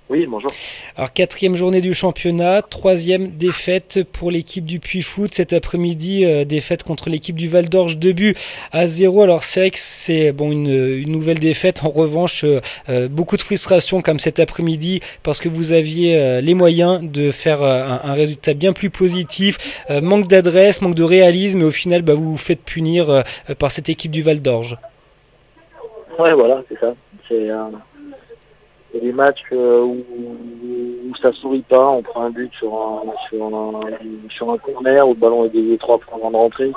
Oui, bonjour. Alors, quatrième journée du championnat, troisième défaite pour l'équipe du Puy Foot cet après-midi, défaite contre l'équipe du Val d'Orge, 2-0. Alors c'est vrai que c'est bon une nouvelle défaite. En revanche, beaucoup de frustration comme cet après-midi parce que vous aviez les moyens de faire un résultat bien plus positif. Manque d'adresse, manque de réalisme, et au final, vous vous faites punir par cette équipe du Val d'Orge. Ouais, voilà, c'est ça. C'est des matchs où ça sourit pas. On prend un but sur un corner où le ballon est dévié 3 fois avant de rentrer.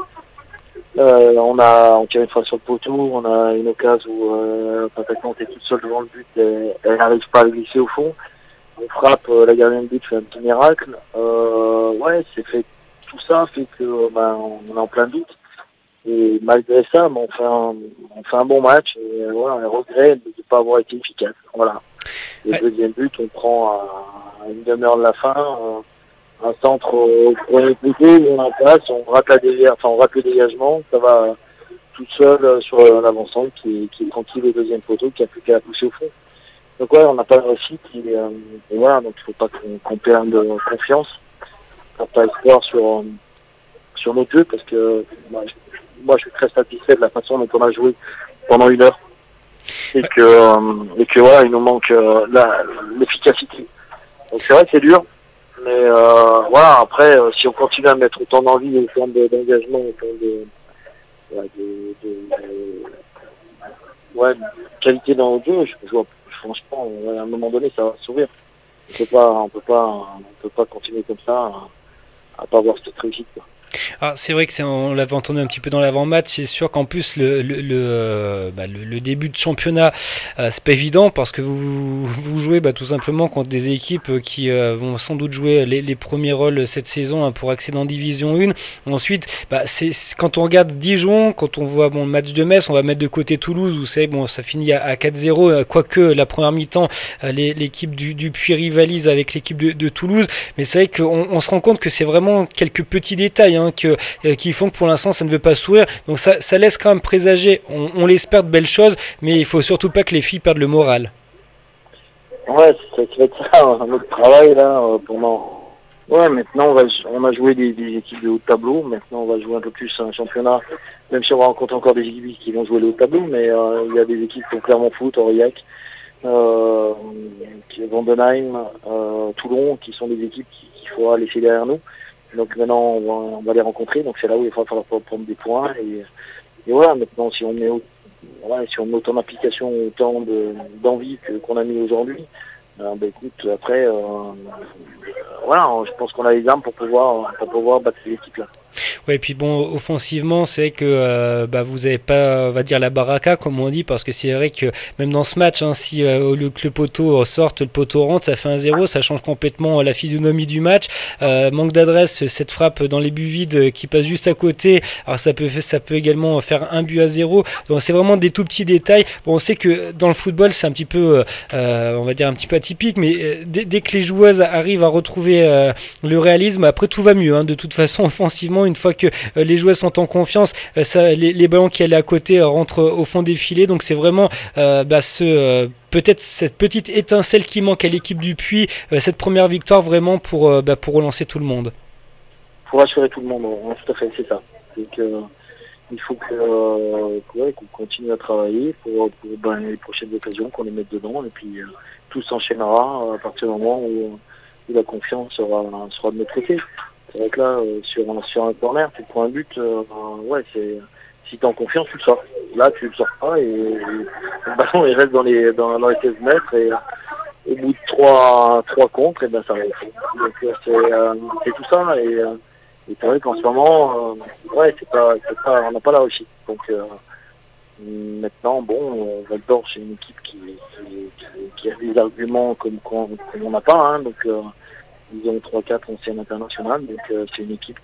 On tire une fois sur le poteau. On a une occasion où l'attaquante est toute seule devant le but. Elle n'arrive pas à le glisser au fond. On frappe, la gardienne de but fait un petit miracle. Ouais, tout ça fait que on est en plein doute. Et malgré ça, on fait un bon match et voilà, on regrette de ne pas avoir été efficace. Voilà. Le Ouais. deuxième but, on prend à une demi-heure de la fin, un centre au premier côté, où on en place, on rate le dégagement, ça va tout seul sur l'avancante qui est tranquille au deuxième poteau, qui a plus qu'à la pousser au fond. Donc ouais, on n'a pas de réussite et voilà, donc il ne faut pas qu'on perde confiance, qu'on pas espoir sur notre jeu parce que moi je suis très satisfait de la façon dont on a joué pendant 1 heure et que voilà, il nous manque l'efficacité. Donc c'est vrai que c'est dur, mais voilà, après si on continue à mettre autant d'envie, autant d'engagement, autant voilà, ouais, de qualité dans le jeu, franchement, ouais, à un moment donné, ça va s'ouvrir. On peut pas continuer comme ça à pas avoir cette réussite, quoi. Alors, c'est vrai que on l'avait entendu un petit peu dans l'avant-match. C'est sûr qu'en plus le début de championnat, c'est pas évident parce que vous jouez tout simplement contre des équipes qui vont sans doute jouer les premiers rôles cette saison, hein, pour accéder en Division 1. Ensuite, quand on regarde Dijon, quand on voit le match de Metz, on va mettre de côté Toulouse où c'est bon, ça finit à 4-0, quoique la première mi-temps, l'équipe du Puy rivalise avec l'équipe de Toulouse. Mais c'est vrai qu'on se rend compte que c'est vraiment quelques petits détails, hein, qui font que pour l'instant ça ne veut pas sourire. Donc ça laisse quand même présager, on l'espère, de belles choses, mais il faut surtout pas que les filles perdent le moral. Ouais, ça va être ça, un autre travail là pendant. Ouais, maintenant on a joué des équipes de haut de tableau, maintenant on va jouer un peu plus un championnat, même si on va rencontrer encore des équipes qui vont jouer le haut de tableau, mais il y a des équipes comme Clermont Foot, Aurillac, euh, Vandenheim, Toulon, qui sont des équipes qu'il faudra laisser derrière nous. Donc maintenant on va les rencontrer, donc c'est là où il va falloir prendre des points et voilà, maintenant si on met autant d'application, autant d'envie qu'on a mis aujourd'hui, écoute, après, voilà, je pense qu'on a les armes pour pouvoir battre ces équipes-là. Ouais, et puis bon, offensivement, c'est que vous avez pas, on va dire, la baraka, comme on dit, parce que c'est vrai que même dans ce match, hein, si au lieu que le poteau sorte, le poteau rentre, ça fait 1-0, ça change complètement la physionomie du match. Manque d'adresse, cette frappe dans les buts vides qui passe juste à côté, alors ça peut également faire 1-0. Donc c'est vraiment des tout petits détails. Bon, on sait que dans le football, c'est un petit peu, on va dire, un petit peu atypique, mais dès que les joueuses arrivent à retrouver le réalisme, après tout va mieux, hein. De toute façon, offensivement, une fois que les joueurs sont en confiance, les ballons qui allaient à côté rentrent au fond des filets. Donc c'est vraiment peut-être cette petite étincelle qui manque à l'équipe du Puy, cette première victoire vraiment pour relancer tout le monde. Pour rassurer tout le monde, tout à fait, c'est ça. C'est que, il faut ouais, qu'on continue à travailler pour les prochaines occasions, qu'on les mette dedans, et puis tout s'enchaînera à partir du moment où la confiance sera de notre côté. C'est vrai que là, sur un corner, tu prends un but, ouais, si tu es en confiance, tu le sors. Là, tu le sors pas et le ballon il reste dans les 16 mètres et au bout de trois contres, et ben ça arrive. Donc c'est tout ça et c'est vrai qu'en ce moment, ouais, on n'a pas la réussite. Donc maintenant, bon, Val d'Or, c'est une équipe qui a des arguments comme on n'a pas, hein, donc ils ont 3-4 anciennes internationales, donc c'est une équipe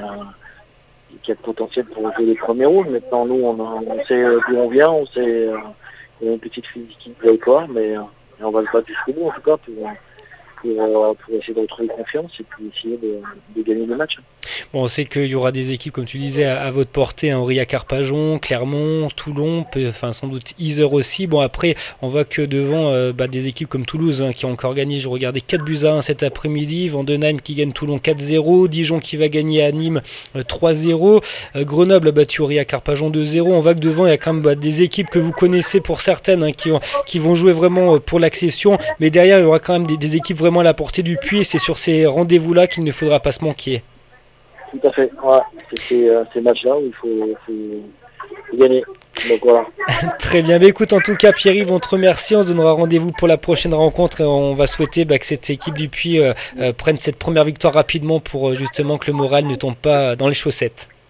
qui a le potentiel pour jouer les premiers rôles. Maintenant, nous, on sait d'où on vient, on sait qu'on a une petite physique de mais on va le battre jusqu'au bout, en tout cas, pour essayer de retrouver confiance et puis essayer de gagner le match. Bon, on sait qu'il y aura des équipes, comme tu disais, à votre portée, hein, Aurillac-Arpajon, Clermont, Toulon, enfin sans doute Yzeure aussi. Bon, après, on voit que devant des équipes comme Toulouse, hein, qui ont encore gagné, je regardais 4-1 cet après-midi, Vandenheim qui gagne Toulon 4-0, Dijon qui va gagner à Nîmes 3-0, Grenoble a battu Aurillac-Arpajon 2-0. On voit que devant, il y a quand même des équipes que vous connaissez pour certaines, hein, qui vont jouer vraiment pour l'accession, mais derrière, il y aura quand même des équipes vraiment à la portée du puits, et c'est sur ces rendez-vous-là qu'il ne faudra pas se manquer. Tout à fait, ouais. C'est ces matchs-là où il faut gagner. Donc voilà. Très bien, mais écoute, en tout cas, Pierre-Yves, on te remercie, on se donnera rendez-vous pour la prochaine rencontre et on va souhaiter que cette équipe du Puy prenne cette première victoire rapidement pour justement que le moral ne tombe pas dans les chaussettes.